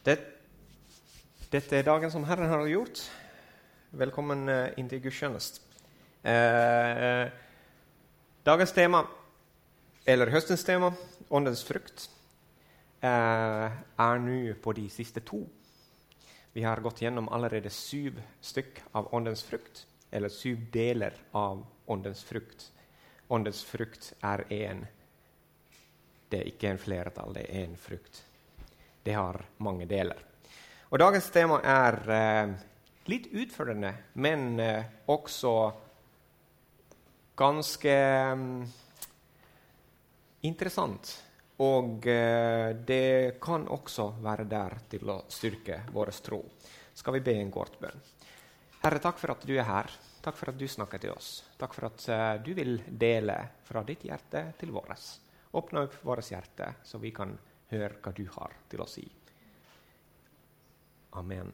Dette dagen som Herren har gjort. Velkommen inn til gudstjenest. Dagens tema, eller høstens tema, åndens frukt, nå på de siste 2. Vi har gått gjennom allerede 7 stykk av åndens frukt, eller 7 deler av åndens frukt. Åndens frukt en. Det ikke en flertall, det en frukt. Det har mange deler. Og dagens tema litt utfordrende, men også ganske interessant. Og det kan også være der til å styrke vår tro. Skal vi be en kort bønn? Herre, takk for at du her. Takk for at du snakker til oss. Takk for at du vil dele fra ditt hjerte til våres. Åpne opp våres hjerte, så vi kan høre hva du har til å si. Amen.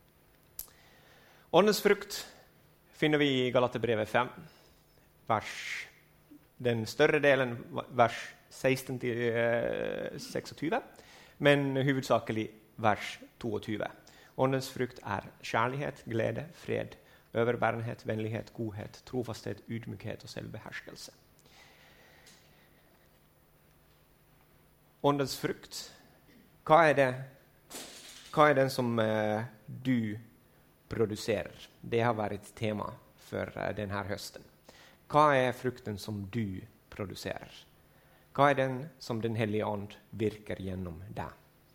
Åndens frukt finner vi i Galaterbrevet 5, den større delen, vers 16-26, men hovedsakelig vers 22. Åndens frukt kjærlighet, glede, fred, overbærenhet, vennlighet, godhet, trofasthet, ydmykhet og selvbeherskelse. Åndens frukt, hva det? Hva den som du produserer? Det har vært et tema for denne høsten. Hva frukten som du produserer? Hva den som Den hellige ånd virker gjennom deg?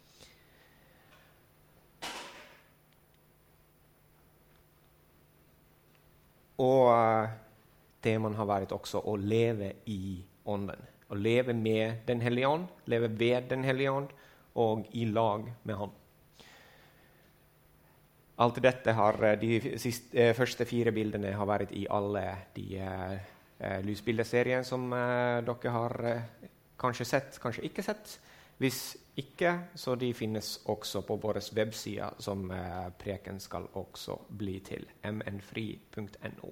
Og temaen har vært også å leve i ånden. Å leve med Den hellige ånd, leve ved Den hellige ånd og i lag med han. Alt dette har de første 4 bildene har vært i alle de lysbildeseriene som dere har kanskje sett, kanskje ikke sett. Hvis ikke, så de finnes også på vår webside, som preken skal også bli til, mnfri.no.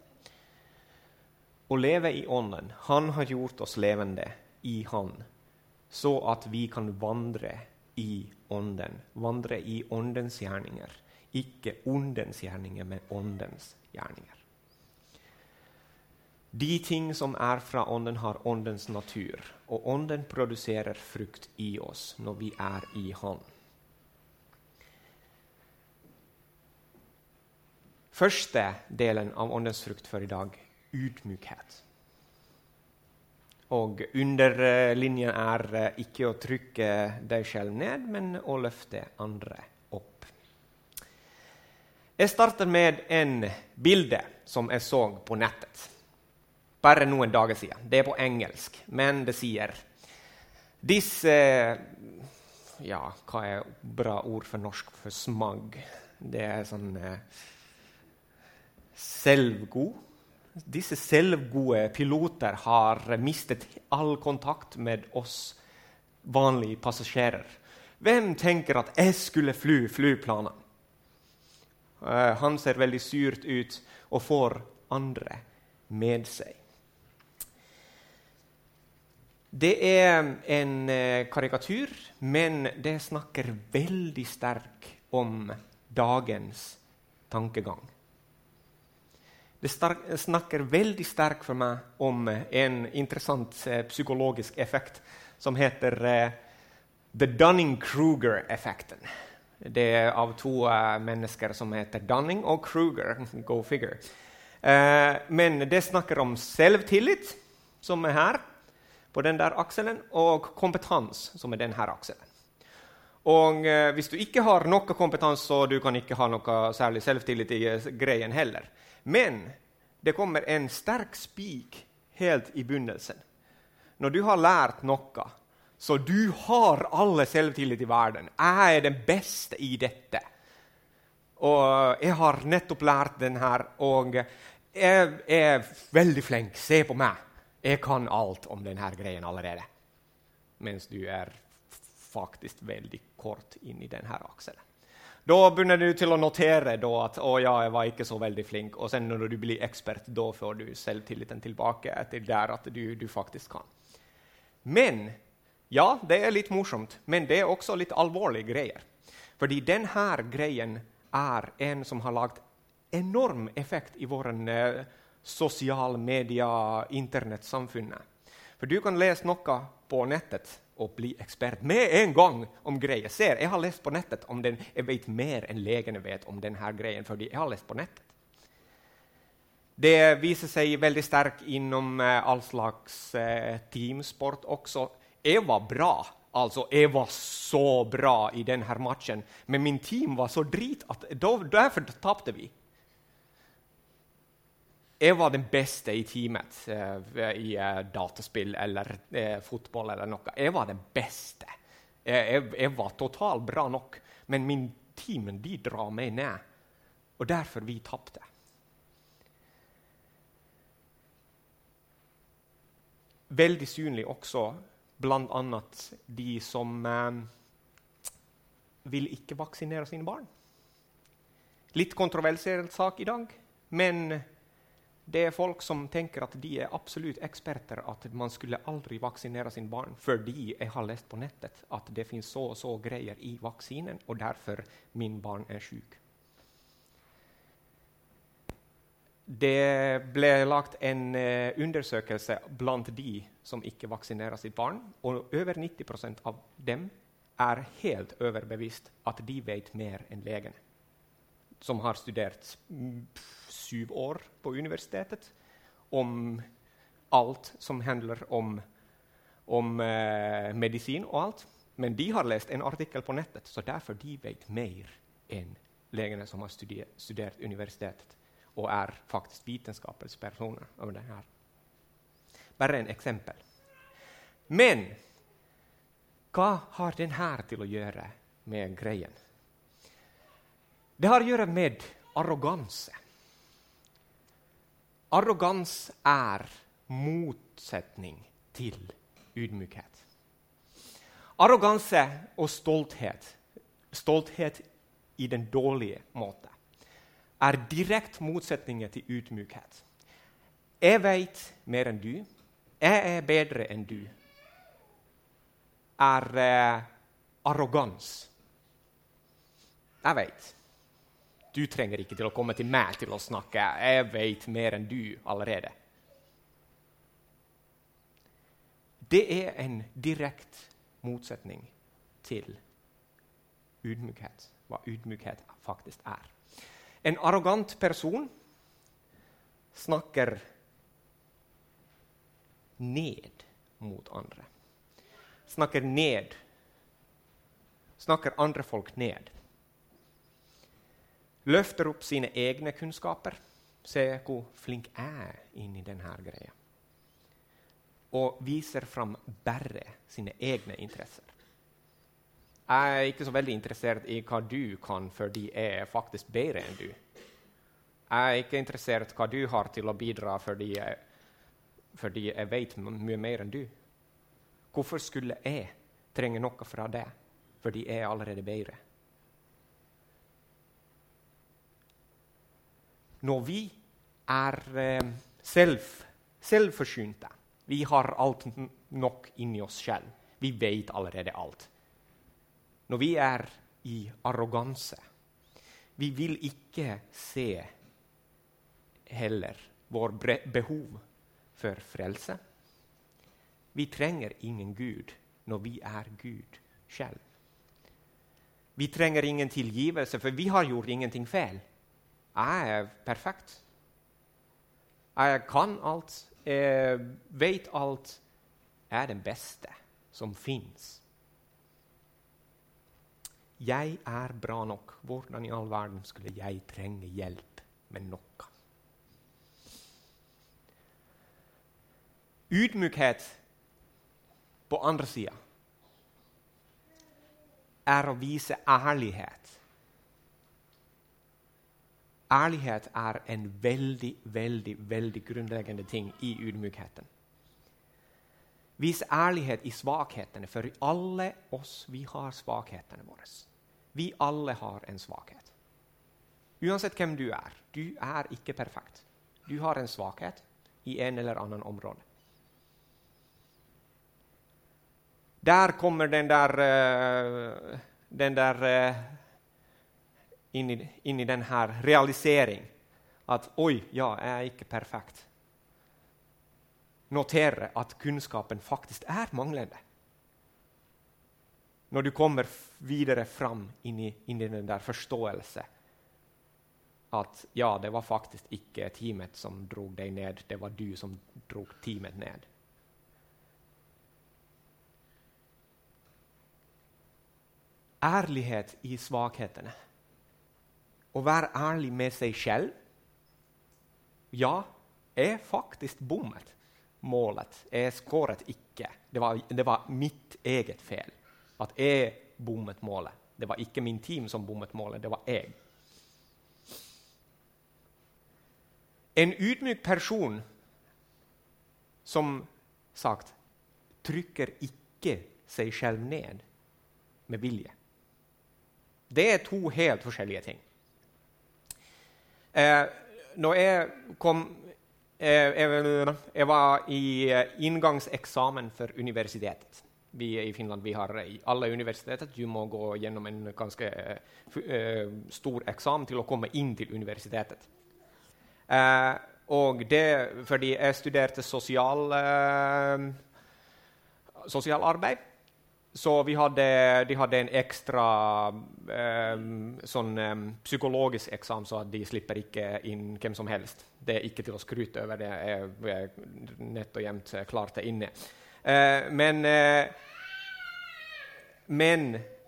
Å leve i ånden, han har gjort oss levende i han, så at vi kan vandre i ånden, vandre i åndens gjerninger. Ikke åndens gjerninger, men åndens gjerninger. De ting som fra ånden har åndens natur, og ånden produserer frukt i oss når vi i han. Første delen av åndens frukt for i dag, ydmykhet. Og underlinjen ikke å trykke deg selv ned, men å løfte andre opp. Jeg starter med en bilde som jeg så på nettet. Bare noen dager siden. Det på engelsk, men det sier disse, ja, hva bra ord for norsk for smag? Det sånn selvgod. Disse selvgode piloter har mistet all kontakt med oss vanlige passasjerer. Hvem tenker at jeg skulle flyplanen? Han ser veldig surt ut og får andre med seg. Det en karikatur, men det snakker veldig sterkt om dagens tankegang. Det snakker veldig sterkt for meg om en interessant psykologisk effekt som heter The Dunning-Kruger-effekten. Det av 2 mennesker som heter Dunning og Kruger, go figure. Men det snakker om selvtillit, som her, på den der akselen, og kompetens, som den her akselen. Og hvis du ikke har noe kompetens, så du kan ikke ha noe særlig selvtillit i greien heller. Men det kommer en sterk spik helt i begynnelsen. Når du har lært noe, så du har alle selvtillit i verden. Jeg den beste i dette. Og jeg har nettopp lært den her, og jeg veldig flink. Se på meg. Jeg kan alt om denne greien allerede. Mens du faktisk veldig kort inn i denne akselen. Da begynner du til å notere at jeg var ikke så veldig flink. Og sen når du blir ekspert, da får du selvtilliten tilbake etter der at du faktisk kan. Men, ja, det litt morsomt, men det også litt alvorlige greier. Fordi den här grejen är en som har lagt enorm effekt i våren social media internetsamfunnet. För du kan läsa något på nätet och bli expert med en gång om grejer. Ser, jag har läst på nätet om den, jag vet mer än lägen vet om den här grejen för jag har läst på nätet. Det visar sig väldigt starkt inom all slags teamsport också. Jag var bra, alltså jag var så bra i den här matchen. Men min team var så drit att därför tappade vi. Jag var den bästa i teamet i dataspel eller fotboll eller något. Jag var den bästa. Jag var totalt bra nog. Men min team, de drar mig ner. Och därför vi tappade. Väldigt synlig också bland annat de som vill inte vaccinera sina barn. Lite kontroversiell sak idag, men det är folk som tänker att de är absolut experter att man skulle aldrig vaccinera sin barn för de har läst på nätet att det finns så grejer i vaccinen och därför min barn är sjuk. Det blev lagt en undersökelse bland de som inte vaccinerar sitt barn och över 90% av dem är helt överbevist att de vet mer än lägen som har studerat 7 år på universitetet om allt som handlar om medicin och allt. Men de har läst en artikel på nätet så därför de vet mer än läkarna som har studerat universitetet och är faktiskt vetenskapspersoner över det här. Bara en exempel. Men vad har den här till att göra med grejen? Det har att göra med arrogans. Arrogans är motsättning till ydmykhet. Arrogans och stolthet i den dåliga måten, är direkt motsättningen till ydmykhet. Jag vet mer än du. Jag är bättre än du. Är arrogans. Jag vet. Du tränger inte till att komma till mig till att snacka. Jag vet mer än du allerede. Det är en direkt motsättning till ydmykhet. Vad ydmykhet faktiskt är. En arrogant person snackar ned mot andra. Snackar andra folk ned. Löfter upp sina egna kunskaper. Säger hur flink är in i den här grejen. Och visar fram bara sina egna intressen. Jag är inte så väldigt intresserad i vad du kan för de är faktiskt bättre än du. Jag är inte intresserad i vad du har till att bidra för de jag vet mycket mer än du. Varför skulle jag tränga något från det? För de är allerede bättre. När vi är självförsynta, vi har allt nog in i oss själv. Vi vet allerede allt. När vi är i arrogans, vi vill icke se heller vår behov för frälse. Vi tränger ingen Gud när vi är Gud själv. Vi tränger ingen tillgivelse för vi har gjort ingenting fel. Jag är perfekt. Jag kan allt, vet allt, är den bästa som finns. Jag är bra nog. Hvordan i all världen skulle jag tränga hjälp med något? Ydmykhet på andra sidan är att visa ärlighet. Ärlighet är en väldigt grundläggande ting i ydmykheten. Visa ärlighet i svagheten, för alla oss, vi har svagheten våra. Vi alla har en svaghet. Oavsett vem du är icke perfekt. Du har en svaghet i en eller annan område. Där kommer den där inn i den her realisering at oi, ja, jeg er ikke perfekt. Notere at kunnskapen faktisk er manglende. Når du kommer videre fram inn i den der forståelse at ja, det var faktisk ikke teamet som drog deg ned, det var du som drog teamet ned. Ærlighet i svakhetene. Å være ærlig med seg selv. Ja, jeg faktisk bommet målet. Jeg skåret ikke. Det var mitt eget feil at jeg bommet målet. Det var ikke min team som bommet målet, det var jeg. En ydmyk person, som sagt, trykker ikke seg selv ned med vilje. Det er to helt forskjellige ting. Når jeg var i inngangseksamen for universitetet. Vi i Finland har i alle universiteter, du må gå gjennom en ganske stor eksamen til å komme inn til universitetet. Og det fordi jeg studerte sosialarbeid, så de hadde en ekstra psykologisk eksamen, så de slipper ikke inn hvem som helst. Det er ikke til å skryte over, det er nett og jevnt klart det inne. Men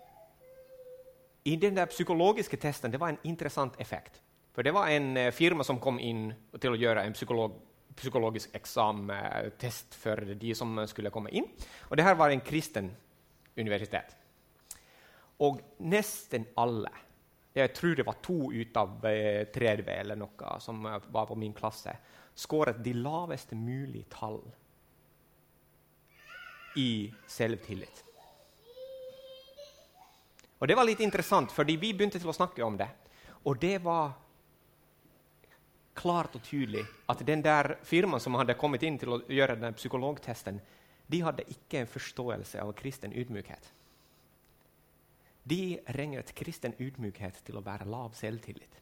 i den der psykologiske testen, det var en interessant effekt. For det var en firma som kom inn til å gjøre en psykologisk eksamtest for de som skulle komme inn. Og det her var en kristen universitet. Og nesten alle, jeg tror det var 2 ut av 30 eller noe som var på min klasse, skåret de laveste mulige tall i selvtillit. Og det var litt interessant, fordi vi begynte til å snakke om det. Og det var klart og tydelig at den der firmaen som hadde kommet inn til å gjøre den psykologtesten, de hadde ikke en forståelse av kristen ydmykhet. De regnet kristen ydmykhet til å være lav selvtillit.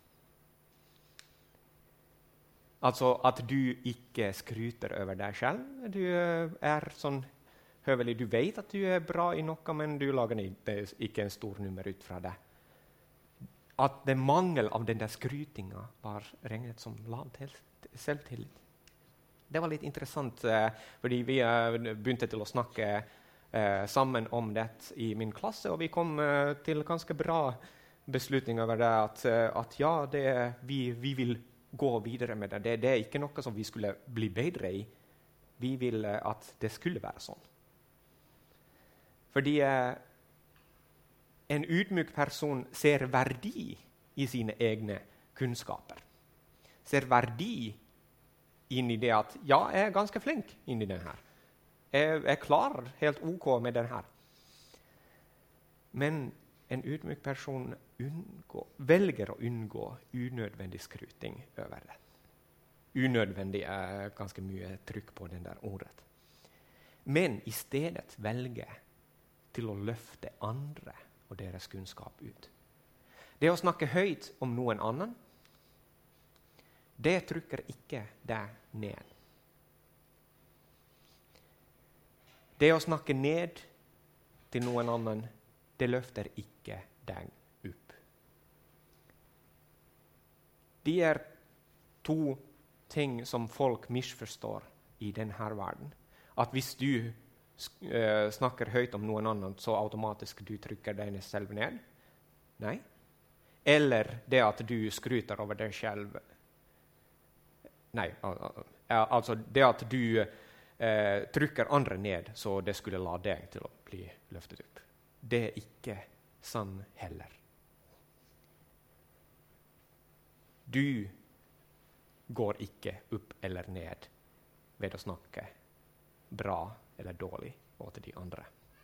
Altså at du ikke skryter over deg selv. Du er sånn høvelig, du vet at du er bra i noe, men du lager ikke en stor nummer ut fra det. At det mangel av den der skrytinga var regnet som lav selvtillit. Det var litt interessant, fordi vi begynte til å snakke sammen om det i min klasse, og vi kom til ganske bra beslutning over det, at ja, vi vil gå videre med det. Det er ikke noe som vi skulle bli bedre i. Vi vil at det skulle være sånn. Fordi en ydmyk person ser verdi i sine egne kunnskaper. Ser verdi inn i det at, ja, jeg er ganske flink inn i den her. Jeg klarer helt ok med den her. Men en ydmyk person velger å unngå unødvendig skryting over det. Unødvendig er ganske mye trykk på den der ordet. Men i stedet velger til å løfte andre og deres kunnskap ut. Det å snakke høyt om noen annen, det trykker ikke deg ned. Det å snakke ned til noen annen, det løfter ikke deg opp. De er 2 ting som folk misforstår i denne verden. At hvis du snakker høyt om noen annen, så automatisk du trykker deg selv ned. Nei. Eller det at du skryter over deg selv. Nei, altså det at du trykker andre ned, så det skulle la deg til å bli løftet opp. Det er ikke sann heller. Du går ikke opp eller ned ved å snakke bra eller dårlig til de andre.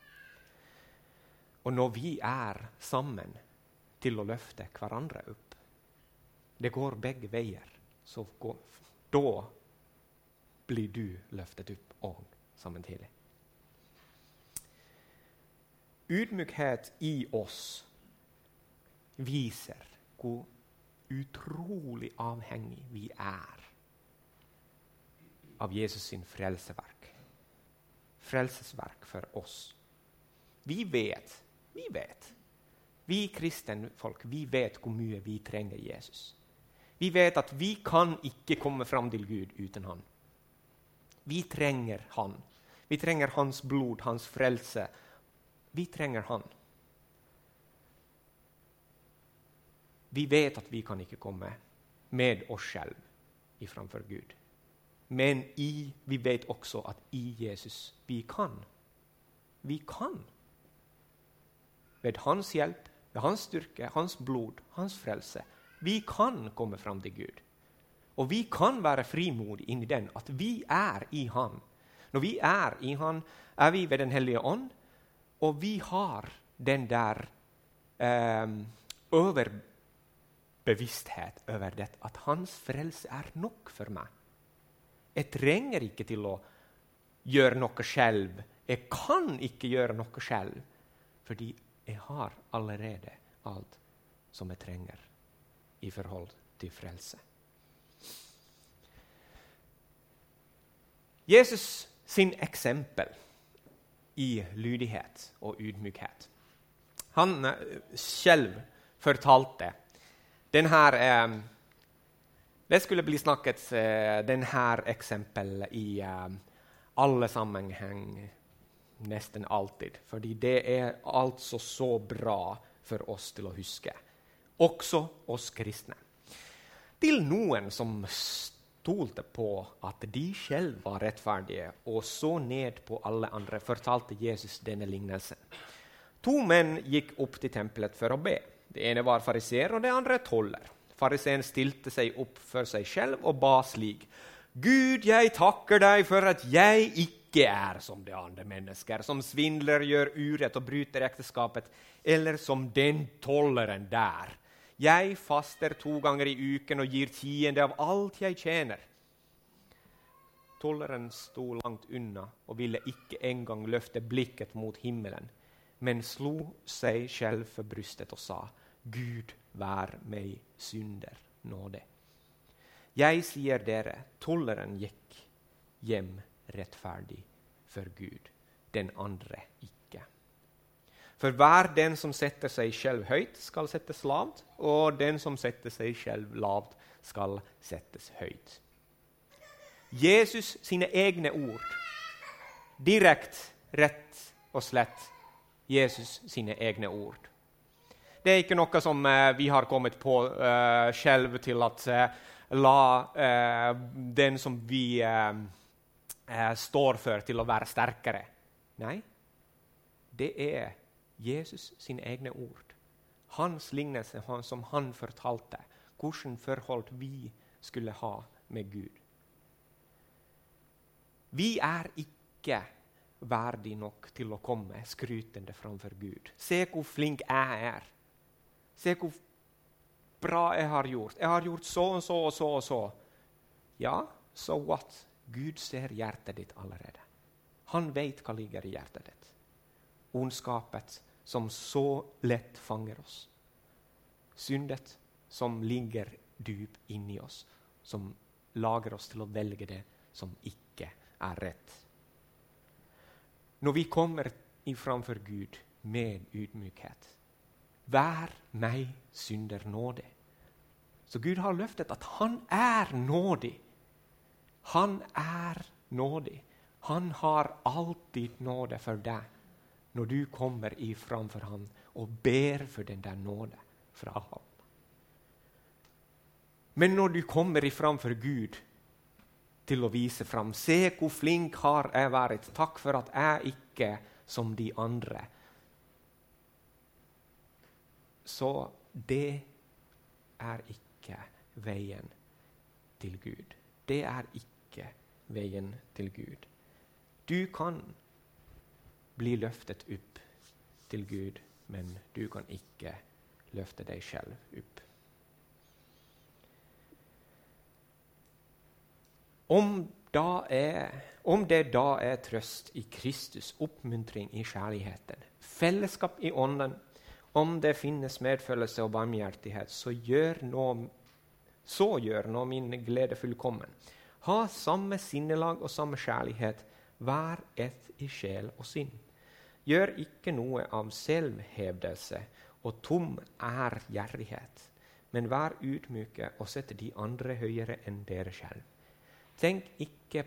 Og når vi er sammen til å løfte hverandre opp, det går begge veier, så da blir du løftet opp og samtidig. Ydmykhet i oss viser hvor utrolig avhengig vi er av Jesus sin frelseverk. Frelsesverk for oss. Vi vet, vi kristne folk, vi vet hvor mye vi trenger Jesus. Vi vet at vi kan ikke komme fram til Gud uten han. Vi trenger han. Vi trenger hans blod, hans frelse. Vi trenger han. Vi vet at vi kan ikke komme med oss selv iframfor Gud. Men vi vet også at i Jesus vi kan. Vi kan. Ved hans hjelp, ved hans styrke, hans blod, hans frelse. Vi kan komme fram til Gud. Og vi kan være frimodige inn i den, at vi er i han. Når vi er i han, er vi ved den hellige ånd, og vi har den der overbevissthet over det, at hans frelse er nok for meg. Jeg trenger ikke til å gjøre noe selv. Jeg kan ikke gjøre noe selv, fordi jeg har allerede alt som jeg trenger i forhold til frelse. Jesus sin eksempel i lydighet og ydmykhet. Han selv fortalte det skulle bli snakket denne eksempel i alle sammenheng nesten alltid, fordi det er altså så bra for oss til å huske. Også oss kristne. Til noen som stolte på at de selv var rettferdige og så ned på alle andre, fortalte Jesus denne lignelsen. 2 menn gikk opp til tempelet for å be. Det ene var fariseer, og det andre toller. Fariseen stilte seg opp for seg selv og ba slik: Gud, jeg takker deg for at jeg ikke er som de andre mennesker, som svindler, gjør urett og bryter ekteskapet, eller som den tolleren der. Jeg faster 2 ganger i uken og gir 10% av alt jeg tjener. Tolleren sto langt unna og ville ikke engang løfte blikket mot himmelen, men slo seg selv for brystet og sa: Gud, vær meg synder nåde. Jeg sier dere, tolleren gikk hjem rettferdig for Gud, den andre ikke. For hver den som setter seg selv høyt, skal settes lavt, og den som setter seg selv lavt, skal settes høyt. Jesus sine egne ord, direkte, rett og slett, Jesus sine egne ord. Det er ikke noe som vi har kommet på selv til at la den som vi står for til å være sterkere. Nei, det er Jesus sine egne ord. Hans lignelse som han fortalte, hvordan forhold vi skulle ha med Gud. Vi er ikke verdig nok til å komme skrytende framfor Gud. Se hvor flink jeg er. Se hvor bra jeg har gjort. Jeg har gjort så og så og så og så. Ja, so what? Gud ser hjertet ditt allerede. Han vet hva ligger i hjertet ditt. Ondskapet som så lett fanger oss. Syndet som ligger dyp inni oss, som lager oss til å velge det som ikke er rett. Når vi kommer framfor Gud med ydmykhet, vær meg synder nådig. Så Gud har løftet at han er nådig. Han er nådig. Han har alltid nåde for deg når du kommer framfor han og ber for den der nåde fra ham. Men når du kommer framfor Gud til å vise fram, se hvor flink har jeg vært, takk for at jeg ikke som de andre, så det er ikke veien til Gud. Det er ikke veien til Gud. Du kan bli løftet opp til Gud, men du kan ikke løfte deg selv opp. Om det da er trøst i Kristus, oppmuntring i kjærligheten, fellesskap i ånden, om det finnes medfølelse og barmhjertighet, så gjør nå min glede fullkommen. Ha samme sinnelag og samme kjærlighet, vær ett i sjel og sinn. Gjør ikke noe av selvhevdelse og tom ærgjerrighet, men vær ydmyke og sett de andre høyere enn dere selv. Tenk ikke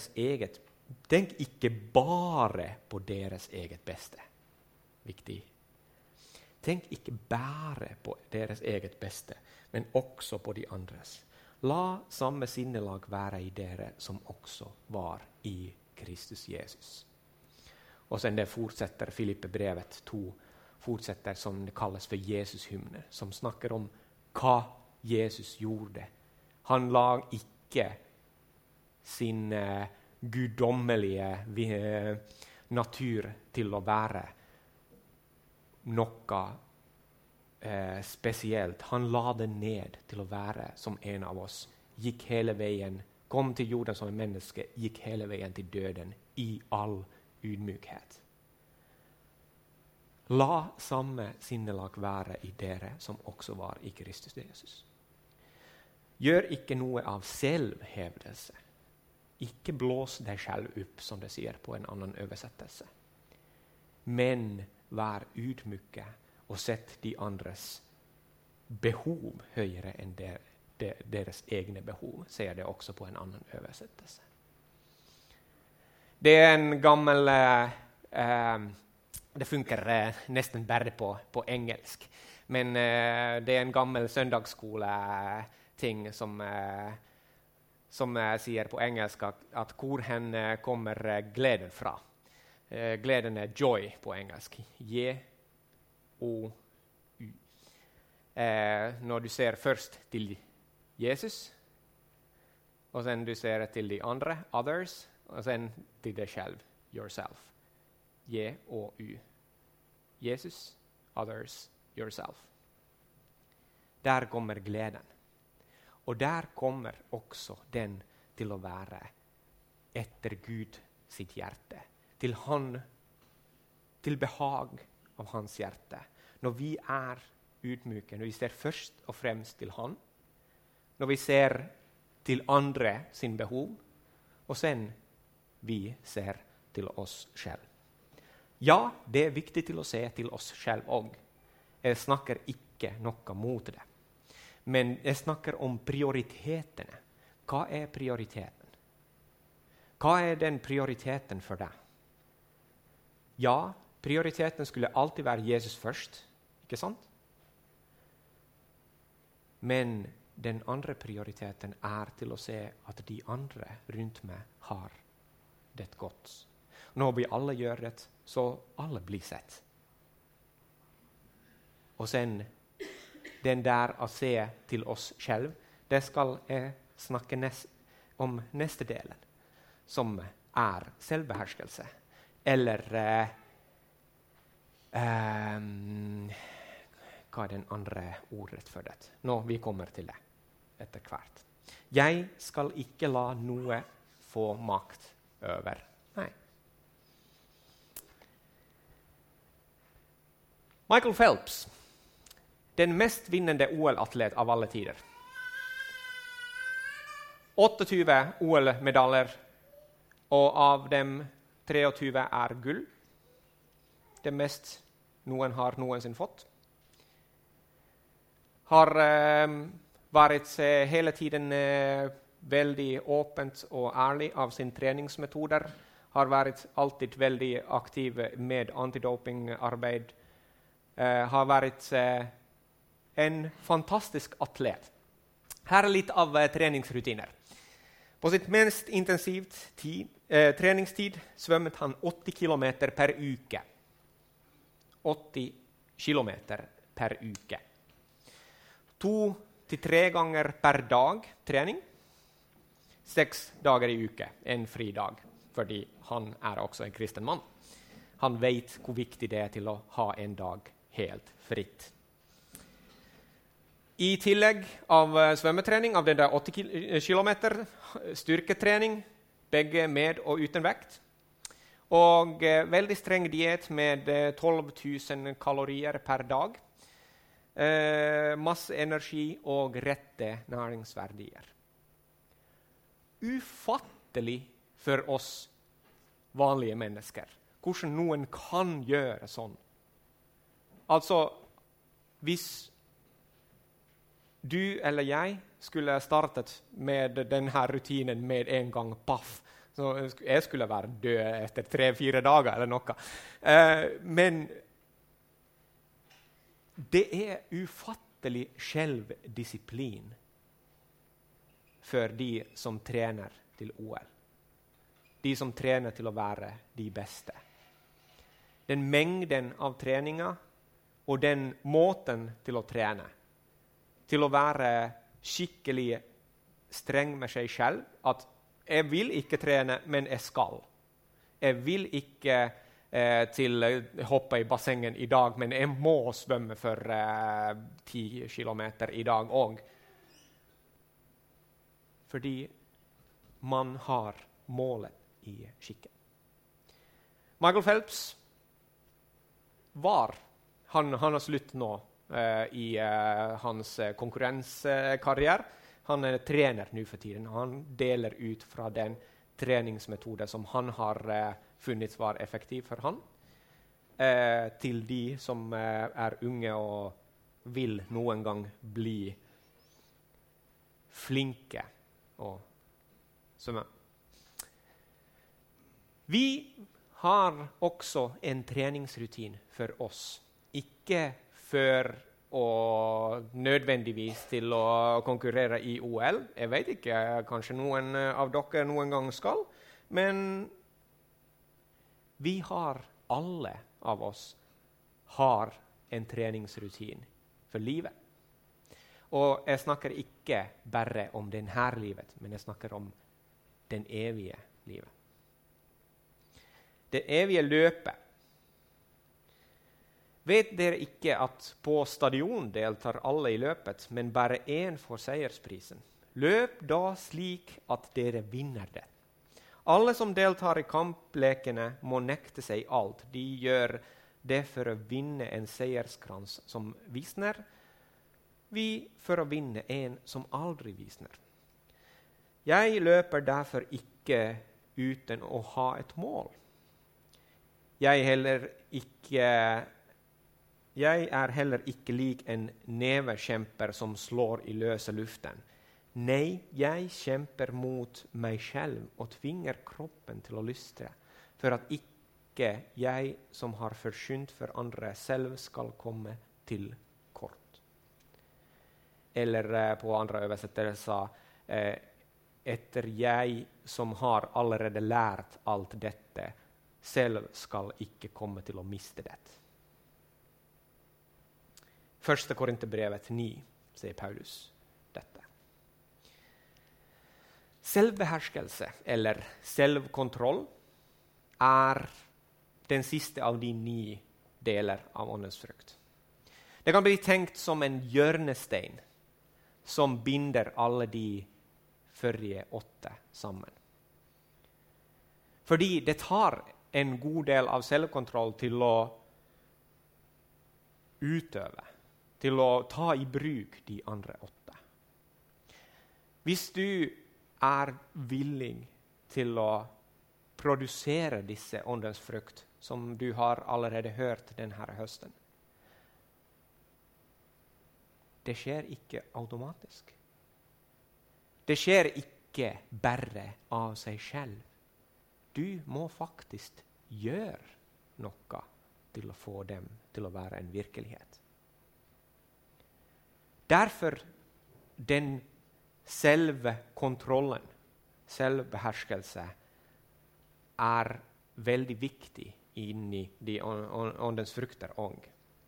bare på deres eget beste. Viktig. Tenk ikke bare på deres eget beste, men også på de andres. La samme sinnelag være i dere som også var i Kristus Jesus. Og sen det fortsetter Filippe-brevet 2, fortsetter som det kalles for Jesus-hymner, som snakker om hva Jesus gjorde. Han la ikke sin guddommelige natur til å være noe spesielt. Han la det ned til å være som en av oss. Gikk hele veien, kom til jorden som en menneske, gikk hele veien til døden i all ydmykhet. La samme sinnelag være i dere som også var i Kristus Jesus. Gjør ikke noe av selvhevdelse. Ikke blås deg selv opp, som det sier på en annen oversettelse. Men vær ydmyke og sett de andres behov høyere enn deres egne behov, sier det også på en annen oversettelse. Det er en gammel det funker nesten bare på engelsk, men det er en gammel søndagsskole-ting som sier på engelsk at hvor hen kommer gleden fra. Gleden er joy på engelsk. J-O-U. Når du ser først til Jesus, og sen du ser til de andre, others, og sen til deg selv, yourself. J-O-U. Jesus, others, yourself. Der kommer gleden. Og der kommer også den til å være etter Gud sitt hjerte. Til behag av hans hjerte. Når vi er ydmyke, når vi ser først og fremst til han, når vi ser til andre sin behov, og sen vi ser til oss selv. Ja, det er viktig til å se til oss selv også. Jeg snakker ikke noe mot det. Men jeg snakker om prioritetene. Hva er prioriteten? Hva er den prioriteten for deg? Ja, prioriteten skulle alltid være Jesus først, ikke sant? Men den andre prioriteten er til å se at de andre rundt meg har det godt. Når vi alle gjør det, så alle blir sett. Og sen den der å se til oss selv, det skal jeg snakke om neste delen, som er selvbeherskelse. Eller hva er den andre ordet for det? Nå, vi kommer til det etter hvert. Jeg skal ikke la noe få makt over meg. Michael Phelps, den mest vinnende OL-atlet av alle tider. 28 OL-medaljer, og av dem 23 er gull. Det mest noen har noensinne fått. Har vært hele tiden veldig åpent og ærlig av sin treningsmetoder. Har vært alltid veldig aktiv med antidopingarbeid. Har vært en fantastisk atlet. Her er litt av treningsrutiner. På sitt mest intensivt treningstid svømmet han 80 kilometer per uke. 80 kilometer per uke. 2 til 3 ganger per dag trening. 6 dager i uke, en fri dag, fordi han er også en kristen mann. Han vet hvor viktig det er til å ha en dag helt fritt. I tillegg av svømmetrening, av den der 80 kilometer, styrketrening, begge med og uten vekt. Og veldig streng diet med 12 000 kalorier per dag. Masse energi og rette næringsverdier. Ufattelig for oss vanlige mennesker. Hvordan noen kan gjøre sånn. Altså, hvis du eller jeg skulle startet med denne rutinen med en gang, paff, så jeg skulle være død etter 3-4 dager eller noe. Men det er ufattelig selvdisiplin for de som trener til OL. De som trener til å være de beste. Den mengden av treninger og den måten til å trene, til å være skikkelig streng med seg selv, at jeg vil ikke trene, men jeg skal. Jeg vil ikke hoppe i bassengen i dag, men jeg må svømme for 10 kilometer i dag også. Fordi man har målet i skikken. Michael Phelps han har slutt nå i hans konkurrensekarriere. Han er trener nå for tiden. Han deler ut fra den treningsmetode som han har funnet var effektiv for han, til de som er unge og vil noen gang bli flinke og svømme. Vi har også en treningsrutin for oss. Ikke for nødvendigvis til å konkurrere i OL. Jeg vet ikke, kanskje noen av dere noen gang skal, men vi har, alle av oss, har en treningsrutin for livet. Og jeg snakker ikke bare om denne livet, men jeg snakker om den evige livet. Det evige løpet. Vet dere ikke at på stadion deltar alle i løpet, men bare én får seiersprisen? Løp da slik at dere vinner det. Alle som deltar i kamplekene må nekte seg alt. De gjør det for å vinne en seierskrans som visner. Vi for å vinne en som aldri visner. Jeg løper derfor ikke uten å ha et mål. Jeg er heller ikke lik en nevekjemper som slår i løse luften. Nei, jeg kjemper mot meg selv og tvinger kroppen til å lystre, for at ikke jeg som har forsynt for andre selv skal komme til kort. Eller på andre oversettere sa, etter jeg som har allerede lært alt dette, selv skal ikke komme til å miste det. 1. Korinterbrevet 9, sier Paulus dette. Selvbeherskelse, eller selvkontroll, er den siste av de 9 deler av åndens frukt. Det kan bli tenkt som en hjørnestein som binder alle de forrige 8 sammen. Fordi det tar en god del av selvkontroll til å utøve, til å ta i bruk de andre 8. Hvis du er villig til å produsere disse åndens frukt, som du har allerede hørt denne høsten, det skjer ikke automatisk. Det skjer ikke bare av seg selv. Du må faktisk gjøre noe til å få dem til å være en virkelighet. Derfor den selvkontrollen, selvbeherskelse, er veldig viktig inni de åndens frukter også.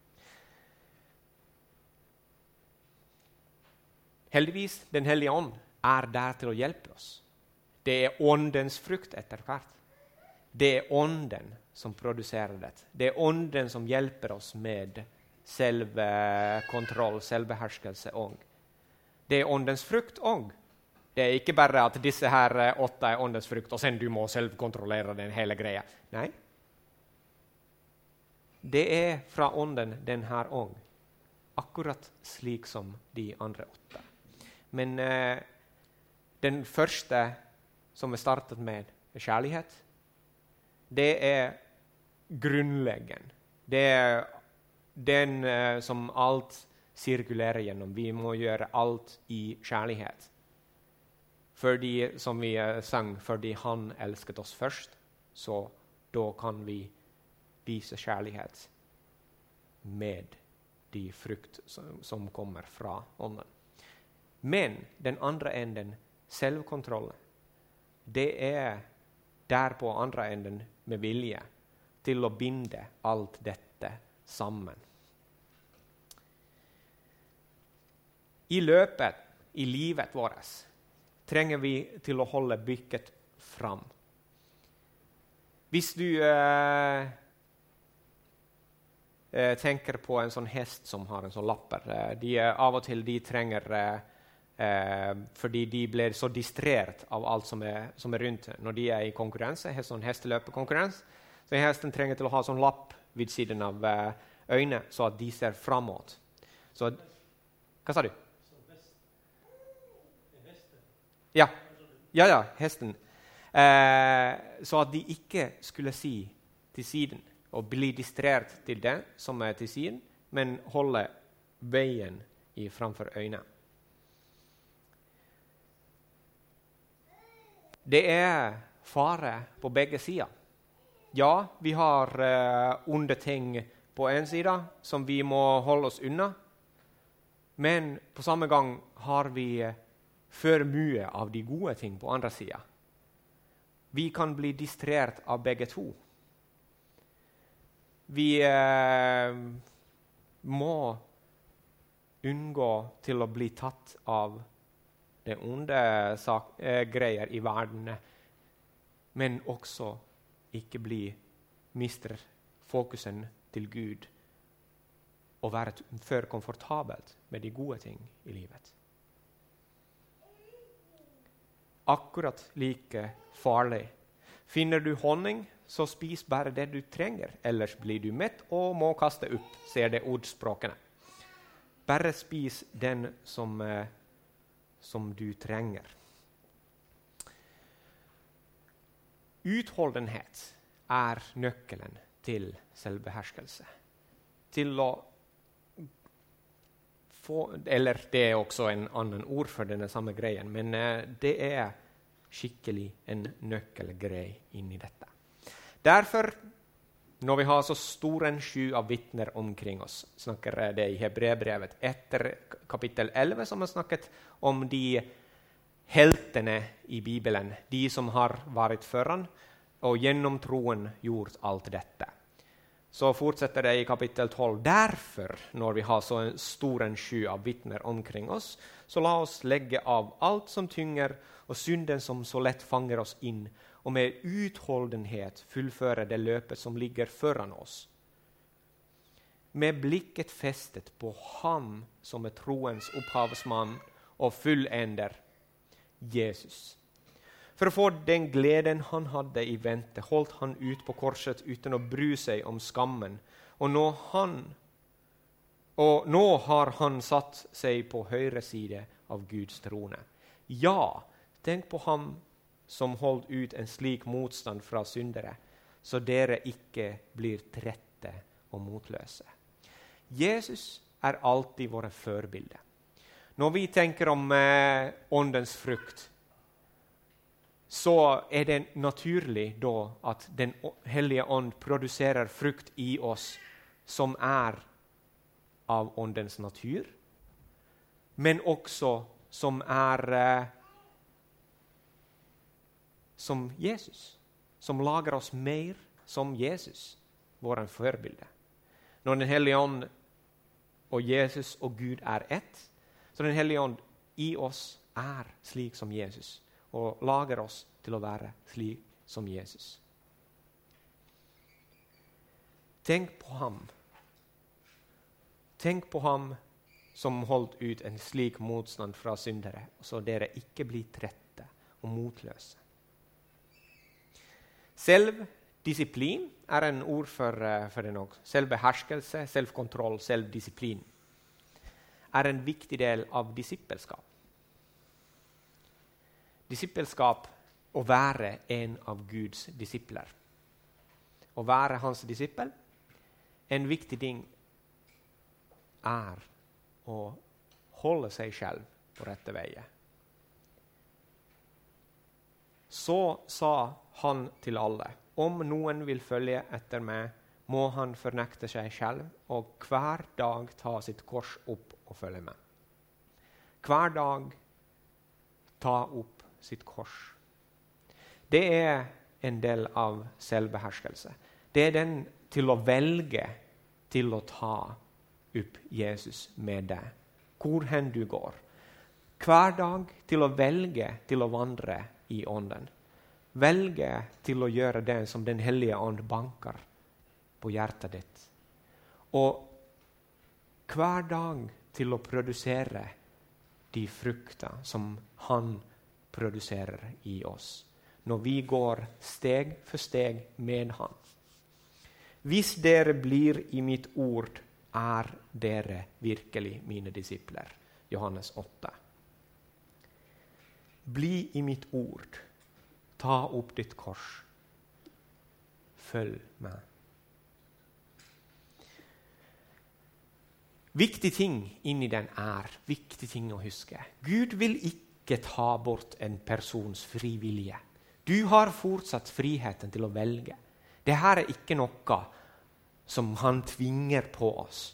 Heldigvis, Den hellige ånd er der til å hjelpe oss. Det er åndens frukt etter hvert. Det er ånden som produserer det. Det er ånden som hjelper oss med selvkontroll, selvbeherskelse også. Det er åndens frukt også. Det är inte bara att disse här 8 är åndens frukt och sen du må själv kontrollera den hela grejen. Nej. Det är från ånden den här ång. Akkurat slik som de andra 8. Men den första som vi startat med är kärlighet. Det är grundläggande. Det är den som allt cirkulerar genom. Vi må göra allt i kärlighet. För det som vi sang, för det han älskat oss först, så då kan vi visa kärlighet med de frukt som kommer från ånden. Men den andra änden, självkontrollen, det är där på andra änden med vilja till att binda allt detta samman. I löpet, i livet våras, tränger vi till att hålla bygget fram. Hvis du tänker på en sån häst som har en sån lappar, av och till de tränger fordi de blir så distrert av allt som är runt när de är i konkurrens, en sån hästlöpekonkurrens. Så hästen tränger till att ha sån lapp vid sidan av ögonen så att de ser framåt. Så, vad sa du? Ja, hästen. Så att de inte skulle se till sidan och bli distrert till det som är till sidan, men hålla vägen i framför ögonen. Det är fara på bägge sidor. Ja, vi har onda ting på en sida som vi må hålla oss undan. Men på samma gång har vi för mycket av de goda ting på andra sidan. Vi kan bli distrert av bägge två. Vi må undgå till att bli tatt av det onda grejer i världen, men också inte bli mister fokusen till Gud och vara för komfortabelt med de goda ting i livet. Akkurat lika farlig. Finner du honning, så spis bara det du tränger, ellers blir du mätt och må kasta upp, ser det ordspråken. Bara spis den som du tränger. Uthållenhet är nyckeln till självbehärskelse. Till att få, eller det är också en annan ord för den samma grejen, men det är skicklig en nyckelgrej in i detta. Därför, när vi har så stor en sky av vittner omkring oss, snackar det i Hebreerbrevet efter kapitel 11 som har snackat om de helterna i Bibeln, de som har varit förran och genom troen gjort allt detta. Så fortsätter det i kapitel 12. Därför, när vi har så en stor en sky av vittner omkring oss, så låt oss lägga av allt som tynger och synden som så lätt fanger oss in, och med uthållenhet fullföra det löpet som ligger föran oss. Med blicket fästet på han som är troens upphavsman och fulländer, Jesus. För att få den glädjen han hade i vänte hållt han ut på korset utan att bry sig om skammen. Och nå har han satt sig på högra sida av Guds trone. Ja, tänk på han som hållt ut en slik motstånd från syndare, så dere icke blir trette och motlösa. Jesus är alltid våra förebilder. När vi tänker om åndens frukt, så är det naturligt då att den heliga ande producerar frukt i oss som är av åndens natur, men också som är som Jesus, som lagar oss mer som Jesus, våran förebild. När den heliga ande och Jesus och Gud är ett, så den heliga ande i oss är slik som Jesus och lagar oss till att vara slik som Jesus. Tänk på ham. Tänk på ham som holdt ut en slik motstand fra syndere, så dere ikke blir trette og motløse. Selvdisiplin er en ord for det nok. Selvbeherskelse, selvkontroll, selvdisiplin er en viktig del av disippelskap. Disippelskap å være en av Guds disipler. Å være hans disippel, en viktig ting er å holde seg selv på rette veier. Så sa han til alle, om noen vil følge etter meg, må han fornekte seg selv, og hver dag ta sitt kors opp og følge med. Hver dag ta opp sitt kors. Det er en del av selvbeherskelse. Det er den til å velge til å ta opp Jesus med deg, hvor hen du går. Hver dag til å velge til å vandre i ånden. Velge til å gjøre det som den hellige ånd banker på hjertet ditt. Og hver dag til å produsere de frukter som han produserer i oss. Når vi går steg for steg med han. Hvis dere blir i mitt ord, er dere virkelig mine disipler. Johannes 8. Bli i mitt ord. Ta opp ditt kors. Følg med. Viktig ting inni den er, viktig ting å huske. Gud vil ikke ta bort en persons frivillige. Du har fortsatt friheten til å velge. Dette er ikke noe som han tvinger på oss.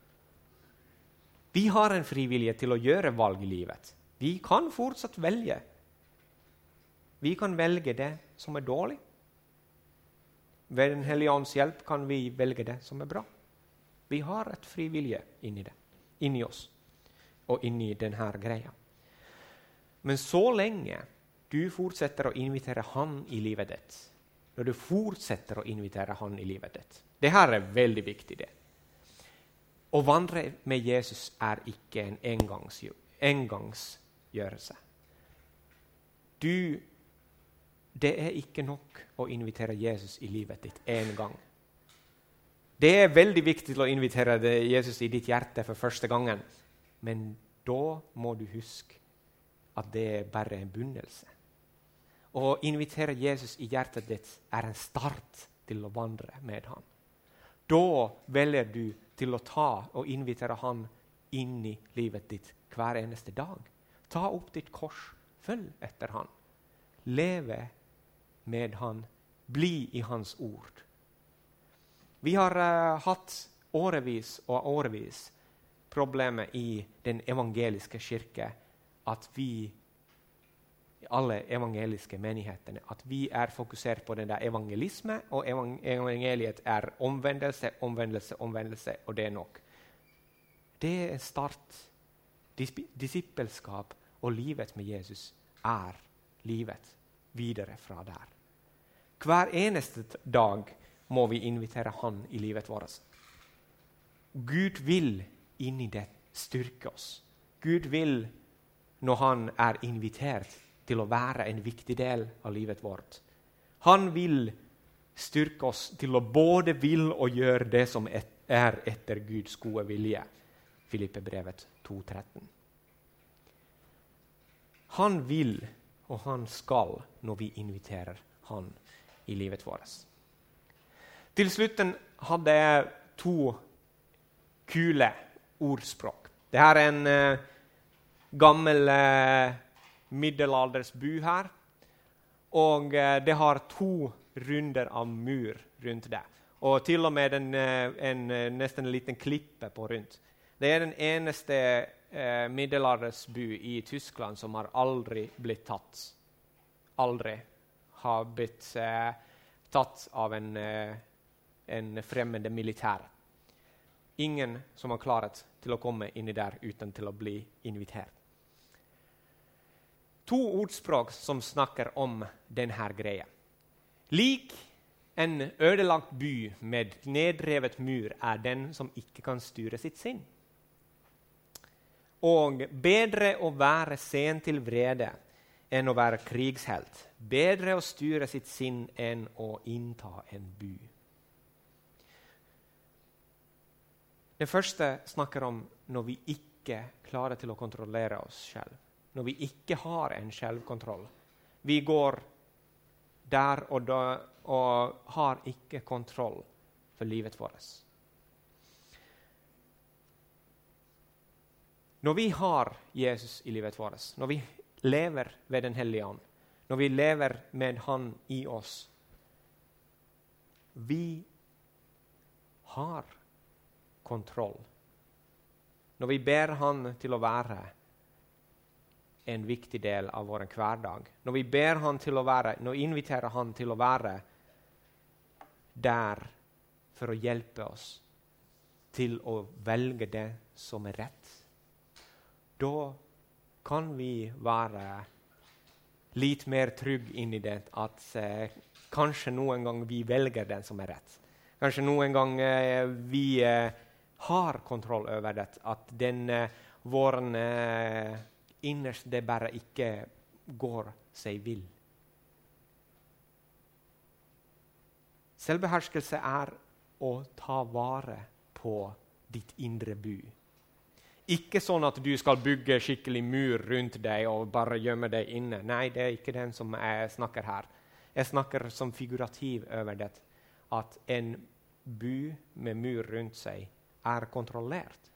Vi har en frivillighet til å gjøre valg i livet. Vi kan fortsatt velge. Vi kan velge det som er dårlig. Ved Den hellige ånds hjelp kan vi velge det som er bra. Vi har et frivillige inni oss og inni denne greia. Men så lenge du fortsetter å invitere han i livet ditt, når du fortsetter å invitere han i livet ditt, det her er veldig viktig det. Å vandre med Jesus er ikke en engangsgjørelse. Det er ikke nok å invitere Jesus i livet ditt en gang. Det er veldig viktig å invitere Jesus i ditt hjerte for første gangen. Men da må du huske at det er bare en begynnelse. Å invitere Jesus i hjertet ditt er en start til å vandre med han. Da velger du til å ta og invitere han inn i livet ditt hver eneste dag. Ta opp ditt kors, følg etter han. Leve med han, bli i hans ord. Vi har hatt årevis og årevis problemet i den evangeliske kirke at vi, alle evangeliske menighetene, at vi er fokusert på den der evangelisme, og evangeliet er omvendelse, omvendelse, omvendelse, og det er nok. Det er en start. Disippelskap og livet med Jesus er livet videre fra der. Hver eneste dag må vi invitere han i livet vårt. Gud vil inn i det styrke oss. Gud vil, når han er invitert til å være en viktig del av livet vårt. Han vil styrke oss til å både vil og gjøre det som er etter Guds gode vilje. Filippebrevet 2:13. Han vil og han skal når vi inviterer han i livet vårt. Til slutten hadde jeg 2 kule ordspråk. Dette er en gammel middelalders bu her, og det har 2 runder av mur rundt det. Og til og med nesten en liten klippe på rundt. Det er den eneste middelalders bu i Tyskland som har aldri blitt tatt. Aldri har blitt tatt av en fremmede militær. Ingen som har klaret til å komme inn i der uten til å bli invitert. 2 ordspråk som snakker om denne greia. Lik en ødelagt by med nedrevet mur er den som ikke kan styre sitt sinn. Og bedre å være sen til vrede enn å være krigshelt. Bedre å styre sitt sinn enn å innta en by. Det første snakker om når vi ikke klarer til å kontrollere oss selv. Når vi ikke har en selvkontroll. Vi går der og da og har ikke kontroll for livet vårt. Når vi har Jesus i livet vårt, når vi lever ved den hellige ånd, når vi lever med han i oss, vi har kontroll. Når vi ber han til å være en viktig del av vår hverdag, når vi ber han til å være, når vi inviterer han til å være der for å hjelpe oss til å velge det som er rett, da kan vi være litt mer trygg inn i det at kanskje noen gang vi velger den som er rett. Kanskje noen gang vi har kontroll over det, at den våren innerst det bare ikke går seg vill. Selvbeherskelse er å ta vare på ditt indre by. Ikke sånn at du skal bygge skikkelig mur rundt deg og bare gjemme deg inne. Nei, det er ikke den som jeg snakker her. Jeg snakker som figurativ over det, at en by med mur rundt seg er kontrollert.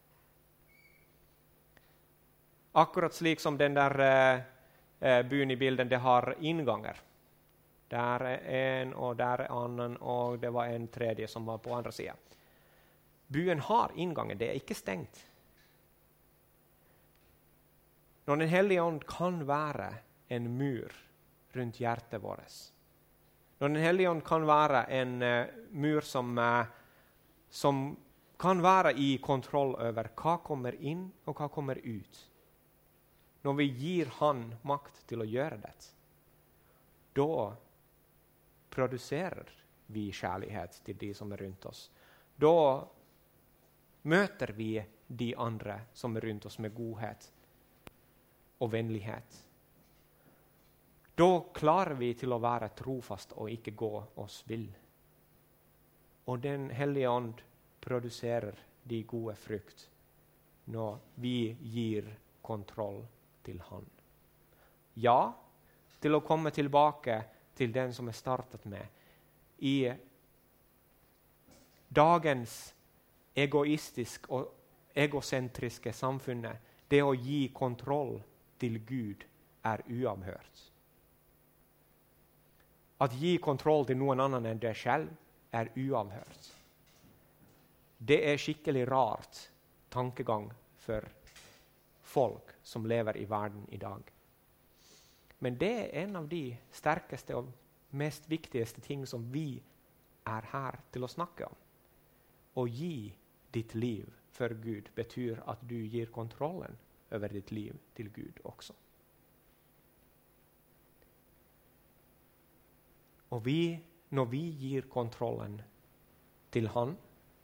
Akkurat slik som den der byen i bilden, det har innganger. Der er en, og der er annen, og det var en tredje som var på andre siden. Byen har innganger, det er ikke stengt. Når den hellige ånd kan være en mur rundt hjertet vårt. Når den hellige ånd kan være en mur som kan være i kontroll over hva kommer inn og hva kommer ut. Når vi gir han makt til å gjøre det, da produserer vi kjærlighet til de som er rundt oss. Da møter vi de andre som er rundt oss med godhet og vennlighet. Da klarer vi til å være trofast og ikke gå oss vill. Og den hellige ånd produserer de gode frukt når vi gir kontroll til han. Ja, til å komme tilbake til den som er startet med i dagens egoistisk og egosentriske samfunnet. Det å gi kontroll til Gud er uavhørt. At gi kontroll til noen annen enn deg selv er uavhørt. Det er skikkelig rart tankegang for folk som lever i verden i dag. Men det er en av de sterkeste og mest viktigste ting som vi er her til å snakke om. Å gi ditt liv for Gud betyr at du gir kontrollen over ditt liv til Gud også. Og når vi gir kontrollen til han,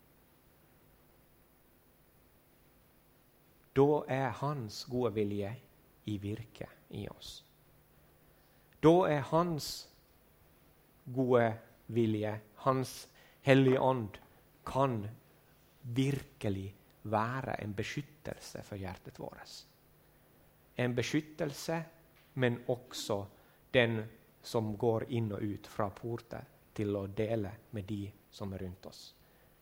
da er hans gode vilje i virke i oss. Da er hans gode vilje, hans hellige ånd, kan virkelig være en beskyttelse for hjertet vårt. En beskyttelse, men også den som går inn og ut fra porter til å dele med de som er rundt oss.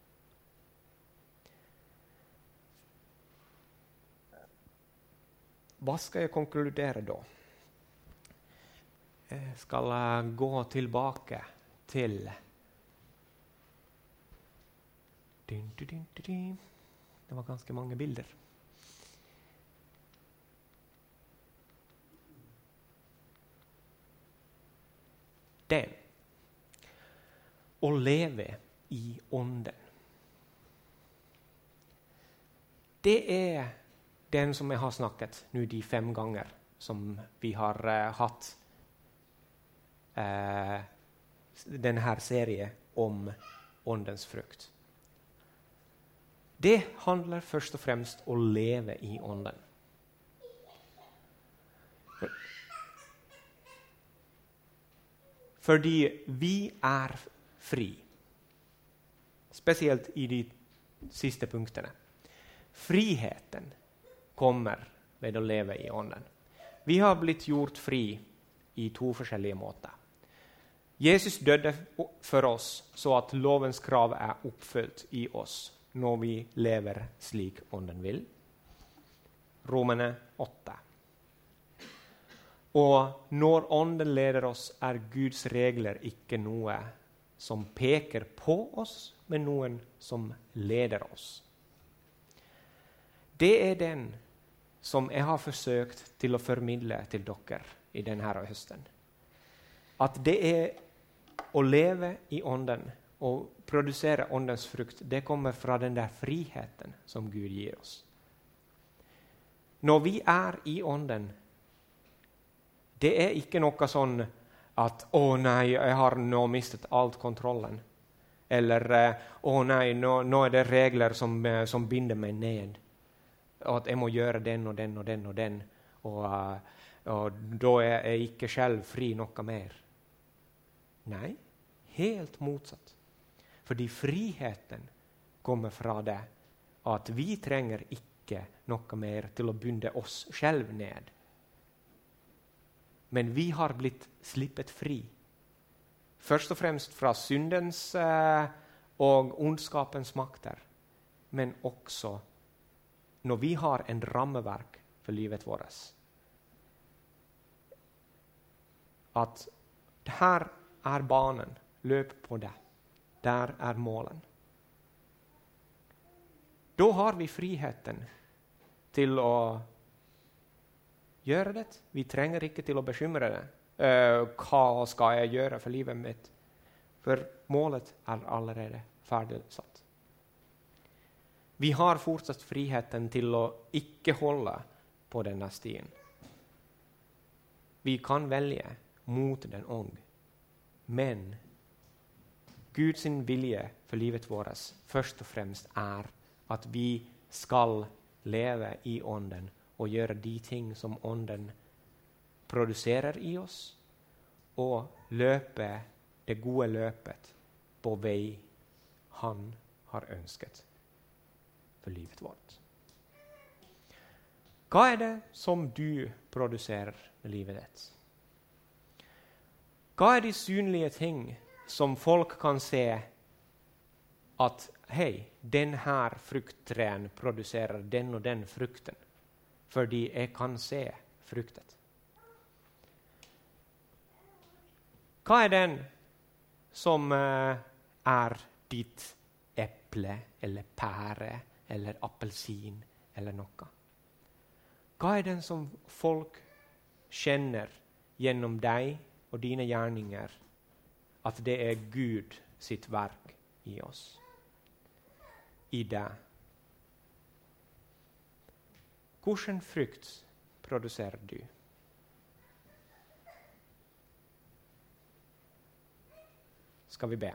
Hva skal jeg konkludere da? Jeg skal gå tilbake til det var ganske mange bilder. Det å leve i ånden. Det er den som jeg har snakket nå de 5 ganger som vi har hatt denne serien om åndens frukt. Det handler først og fremst om å leve i ånden. Fordi vi fri. Spesielt i de siste punktene. Friheten kommer ved å leve i ånden. Vi har blitt gjort fri i 2 forskjellige måter. Jesus døde for oss, så at lovens krav oppfylt i oss når vi lever slik ånden vil. Romerne 8. Og når ånden leder oss, Guds regler ikke noe som peker på oss, men noen som leder oss. Det den som jeg har forsøkt til å formidle til dere i denne høsten. At det å leve i ånden og produsere åndens frukt, det kommer fra den der friheten som Gud gir oss. Når vi i ånden, det ikke noe sånn at «Å nei, jeg har nå mistet alt kontrollen». Eller «Å nei, nå det regler som binder meg ned». Og at jeg må gjøre den og den og den og den. Og da jeg ikke selv fri noe mer. Nei, helt motsatt. Fordi friheten kommer fra det at vi trenger ikke noe mer til å binde oss selv ned. Men vi har blitt slippet fri. Først og fremst fra syndens og ondskapens makter, men også når vi har en rammeverk for livet vårt. At her banen, løp på det. Der målen. Da har vi friheten til å gjøre det. Vi trenger ikke til å bekymre det. Hva skal jeg gjøre for livet mitt? For målet allerede ferdig satt. Vi har fortsatt friheten til å ikke holde på denne stien. Vi kan velge mot den ånd. Men Guds vilje for livet vårt først og fremst at vi skal leve i ånden og gjøre de ting som ånden produserer i oss, og løpe det gode løpet på vei han har ønsket for livet vårt. Hva det som du produserer med livet ditt? Hva de synlige ting som folk kan se at hei, den her frukttræen produserer den og den frukten, fordi jeg kan se fruktet. Hva den som ditt eple, eller pære, eller appelsin, eller noe? Hva den som folk kjenner gjennom deg og dine gjerninger, at det Gud sitt verk i oss? I det. Hvordan frukt produserer du? Skal vi be?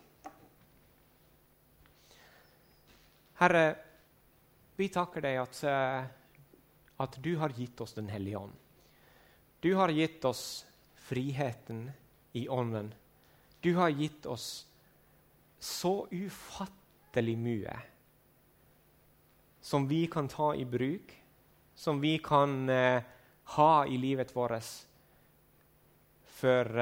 Herre, vi takker deg at du har gitt oss den hellige ånd. Du har gitt oss friheten i ånden. Du har gitt oss så ufattelig mye som vi kan ta i bruk, som vi kan ha i livet vårt for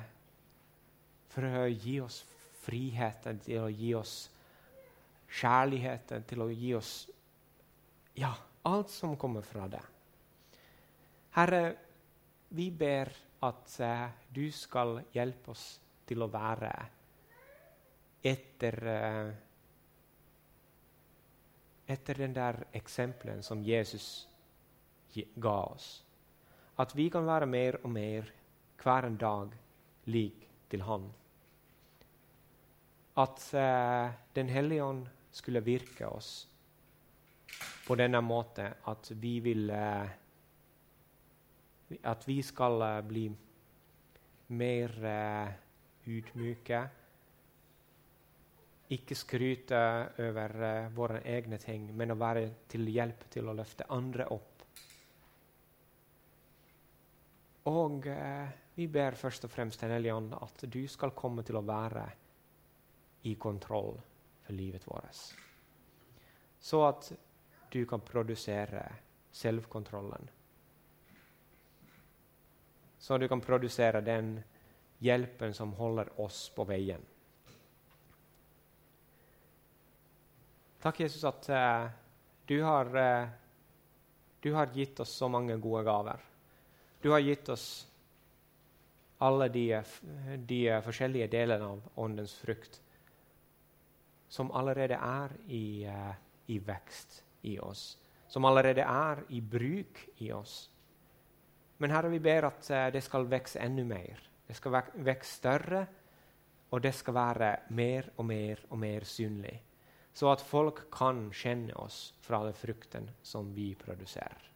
å gi oss friheten, til å gi oss kjærligheten, til å gi oss alt som kommer fra det. Herre, vi ber at du skal hjelpe oss til å være etter den der eksempelen som Jesus ga oss. At vi kan være mer og mer hver en dag lik til han. At den hellige ånd skulle virke oss på denne måten at vi skal bli mer ydmyke, ikke skryte over våre egne ting, men å være til hjelp til å løfte andre opp. Og vi ber først og fremst til Hellige Ånd at du skal komme til å være i kontroll for livet vårt. Så at du kan produsere selvkontrollen. Så du kan produsere den hjelpen som holder oss på veien. Takk, Jesus, at du har gitt oss så mange gode gaver. Du har gitt oss alle de forskjellige delene av åndens frukt som allerede er i vekst i oss, som allerede er i bruk i oss. Men Herre, vi ber at det skal vekse enda mer. Det skal vekse større, og det skal være mer og mer og mer synlig, så at folk kan kjenne oss fra den frukten som vi produserer.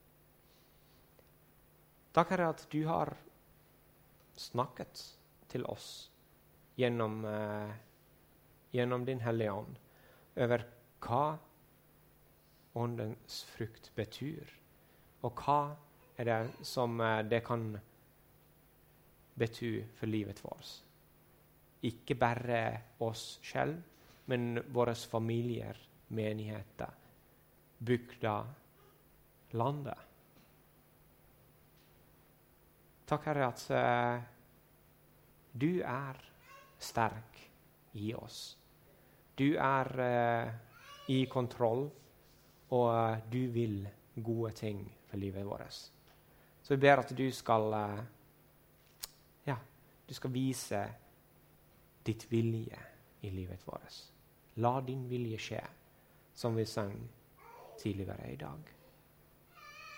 Takk, Herre, at du har snakket til oss gjennom din Hellige Ånd over hva åndens frukt betyr, og hva er det som det kan bety for livet vårt. Ikke bare oss selv, men våre familier, menigheter, bygda, landet. Takk, Herre, at du er sterk i oss. Du er i kontroll, og du vil gode ting for livet vårt. Så vi ber at du skal vise ditt vilje i livet vårt. La din vilje skje, som vi sang tidligere i dag.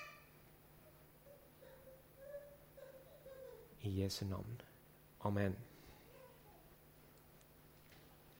I Jesu navn. Amen.